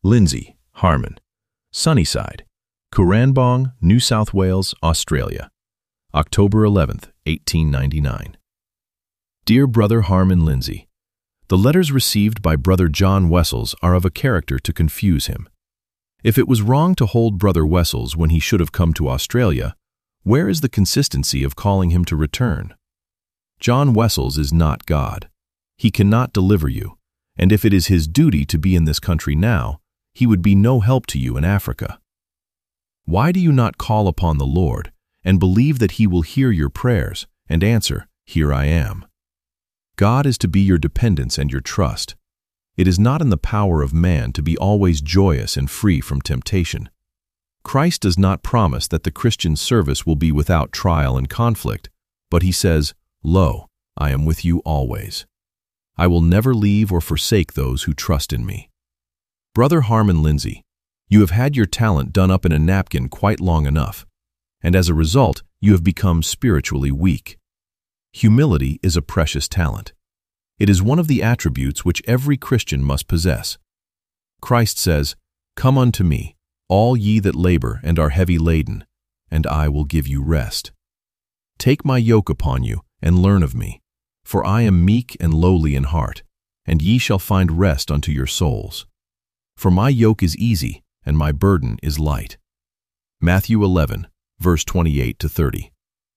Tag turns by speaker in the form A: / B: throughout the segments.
A: Lindsay, Harmon. Sunnyside, Currambong, New South Wales, Australia. October 11th, 1899. Dear Brother Harmon Lindsay, the letters received by Brother John Wessels are of a character to confuse him. If it was wrong to hold Brother Wessels when he should have come to Australia, where is the consistency of calling him to return? John Wessels is not God. He cannot deliver you, and if it is his duty to be in this country now, he would be no help to you in Africa. Why do you not call upon the Lord and believe that he will hear your prayers and answer, "Here I am"? God is to be your dependence and your trust. It is not in the power of man to be always joyous and free from temptation. Christ does not promise that the Christian service will be without trial and conflict, but he says, "Lo, I am with you always. I will never leave or forsake those who trust in me." Brother Harmon Lindsay, you have had your talent done up in a napkin quite long enough, and as a result, you have become spiritually weak. Humility is a precious talent. It is one of the attributes which every Christian must possess. Christ says, "Come unto me, all ye that labor and are heavy laden, and I will give you rest. Take my yoke upon you, and learn of me, for I am meek and lowly in heart, and ye shall find rest unto your souls. For my yoke is easy, and my burden is light." Matthew 11, verse 28-30.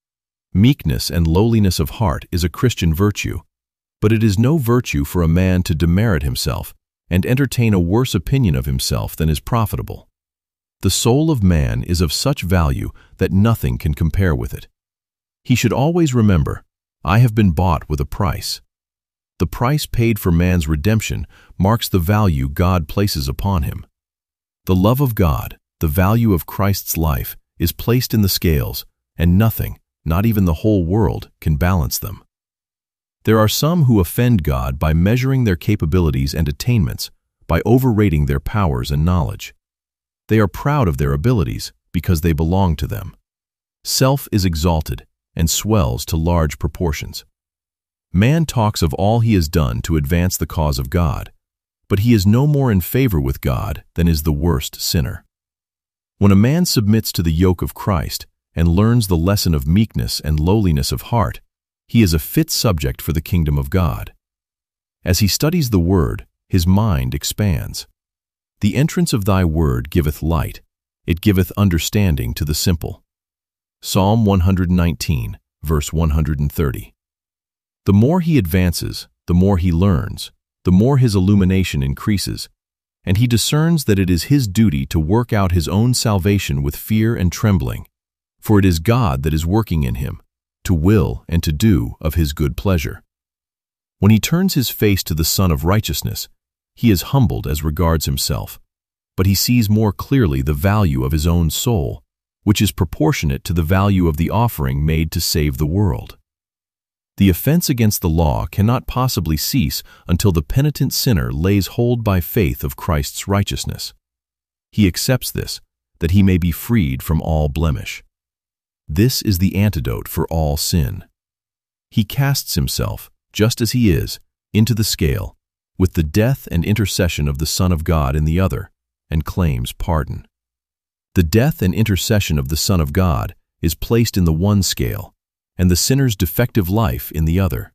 A: Meekness and lowliness of heart is a Christian virtue, but it is no virtue for a man to demerit himself and entertain a worse opinion of himself than is profitable. The soul of man is of such value that nothing can compare with it. He should always remember, "I have been bought with a price." The price paid for man's redemption marks the value God places upon him. The love of God, the value of Christ's life, is placed in the scales, and nothing, not even the whole world, can balance them. There are some who offend God by measuring their capabilities and attainments, by overrating their powers and knowledge. They are proud of their abilities because they belong to them. Self is exalted and swells to large proportions. Man talks of all he has done to advance the cause of God, but he is no more in favor with God than is the worst sinner. When a man submits to the yoke of Christ and learns the lesson of meekness and lowliness of heart, he is a fit subject for the kingdom of God. As he studies the Word, his mind expands. The entrance of thy word giveth light, it giveth understanding to the simple. Psalm 119, verse 130. The more he advances, the more he learns, the more his illumination increases, and he discerns that it is his duty to work out his own salvation with fear and trembling, for it is God that is working in him, to will and to do of his good pleasure. When he turns his face to the Sun of Righteousness, he is humbled as regards himself, but he sees more clearly the value of his own soul, which is proportionate to the value of the offering made to save the world. The offense against the law cannot possibly cease until the penitent sinner lays hold by faith of Christ's righteousness. He accepts this, that he may be freed from all blemish. This is the antidote for all sin. He casts himself, just as he is, into the scale, with the death and intercession of the Son of God in the other, and claims pardon. The death and intercession of the Son of God is placed in the one scale, and the sinner's defective life in the other.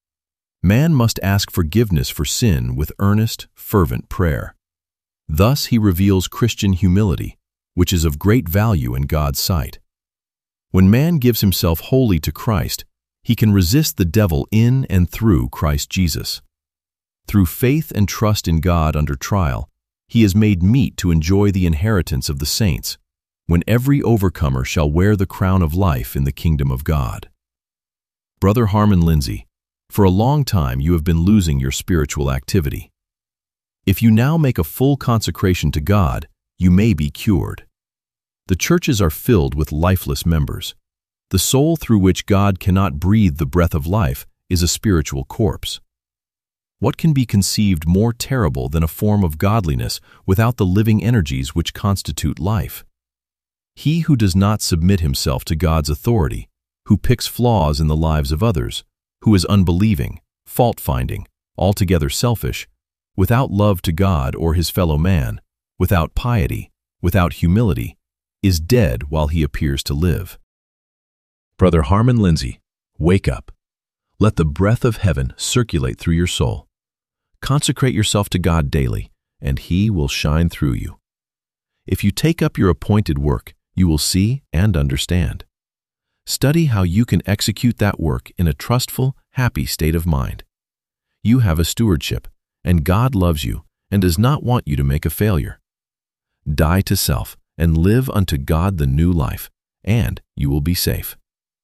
A: Man must ask forgiveness for sin with earnest, fervent prayer. Thus he reveals Christian humility, which is of great value in God's sight. When man gives himself wholly to Christ, he can resist the devil in and through Christ Jesus. Through faith and trust in God under trial, he is made meet to enjoy the inheritance of the saints, when every overcomer shall wear the crown of life in the kingdom of God. Brother Harmon Lindsay, for a long time you have been losing your spiritual activity. If you now make a full consecration to God, you may be cured. The churches are filled with lifeless members. The soul through which God cannot breathe the breath of life is a spiritual corpse. What can be conceived more terrible than a form of godliness without the living energies which constitute life? He who does not submit himself to God's authority, who picks flaws in the lives of others, who is unbelieving, fault-finding, altogether selfish, without love to God or his fellow man, without piety, without humility, is dead while he appears to live. Brother Harmon Lindsay, wake up. Let the breath of heaven circulate through your soul. Consecrate yourself to God daily, and He will shine through you. If you take up your appointed work, you will see and understand. Study how you can execute that work in a trustful, happy state of mind. You have a stewardship, and God loves you and does not want you to make a failure. Die to self and live unto God the new life, and you will be safe.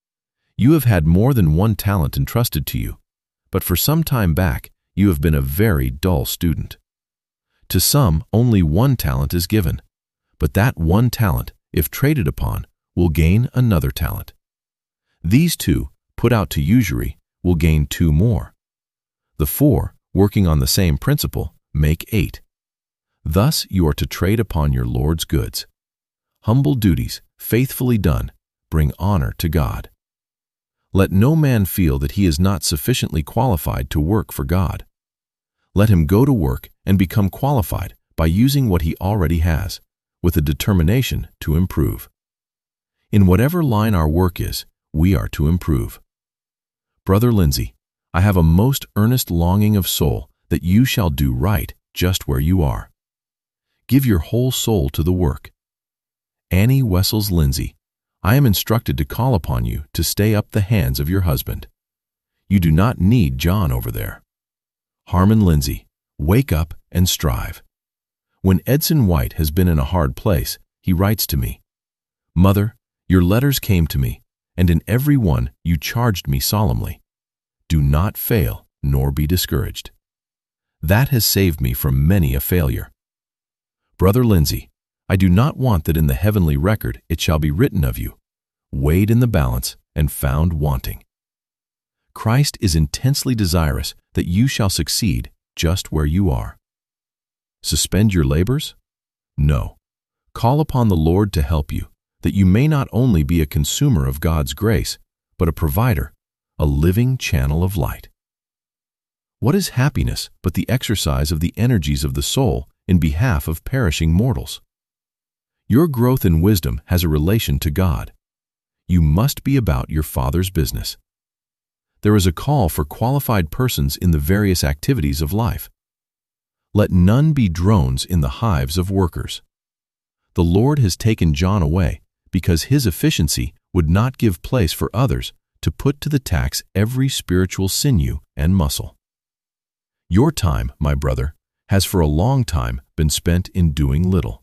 A: You have had more than one talent entrusted to you, but for some time back you have been a very dull student. To some, only one talent is given, but that one talent, if traded upon, will gain another talent. These two, put out to usury, will gain two more. The four, working on the same principle, make 8. Thus you are to trade upon your Lord's goods. Humble duties, faithfully done, bring honor to God. Let no man feel that he is not sufficiently qualified to work for God. Let him go to work and become qualified by using what he already has, with a determination to improve. In whatever line our work is, we are to improve. Brother Lindsay, I have a most earnest longing of soul that you shall do right just where you are. Give your whole soul to the work. Annie Wessels Lindsay, I am instructed to call upon you to stay up the hands of your husband. You do not need John over there. Harmon Lindsay, wake up and strive. When Edson White has been in a hard place, he writes to me, "Mother, your letters came to me, and in every one you charged me solemnly. Do not fail nor be discouraged." That has saved me from many a failure. Brother Lindsay, I do not want that in the heavenly record it shall be written of you, weighed in the balance and found wanting. Christ is intensely desirous that you shall succeed just where you are. Suspend your labors? No. Call upon the Lord to help you, that you may not only be a consumer of God's grace, but a provider, a living channel of light. What is happiness but the exercise of the energies of the soul in behalf of perishing mortals? Your growth in wisdom has a relation to God. You must be about your Father's business. There is a call for qualified persons in the various activities of life. Let none be drones in the hives of workers. The Lord has taken John away because his efficiency would not give place for others to put to the tax every spiritual sinew and muscle. Your time, my brother, has for a long time been spent in doing little.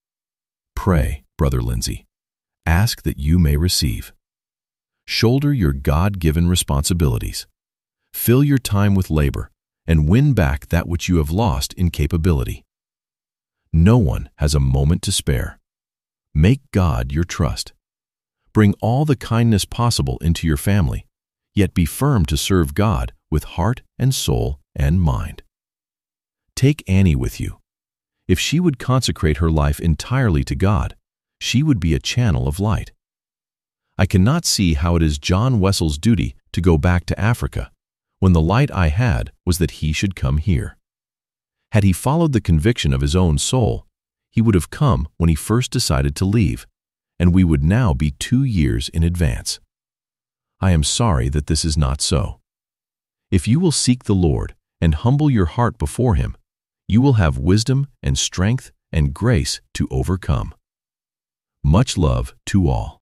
A: Pray, Brother Lindsay. Ask that you may receive. Shoulder your God-given responsibilities. Fill your time with labor and win back that which you have lost in capability. No one has a moment to spare. Make God your trust. Bring all the kindness possible into your family, yet be firm to serve God with heart and soul and mind. Take Annie with you. If she would consecrate her life entirely to God, she would be a channel of light. I cannot see how it is John Wessel's duty to go back to Africa, when the light I had was that he should come here. Had he followed the conviction of his own soul, he would have come when he first decided to leave, and we would now be 2 years in advance. I am sorry that this is not so. If you will seek the Lord and humble your heart before Him, you will have wisdom and strength and grace to overcome. Much love to all.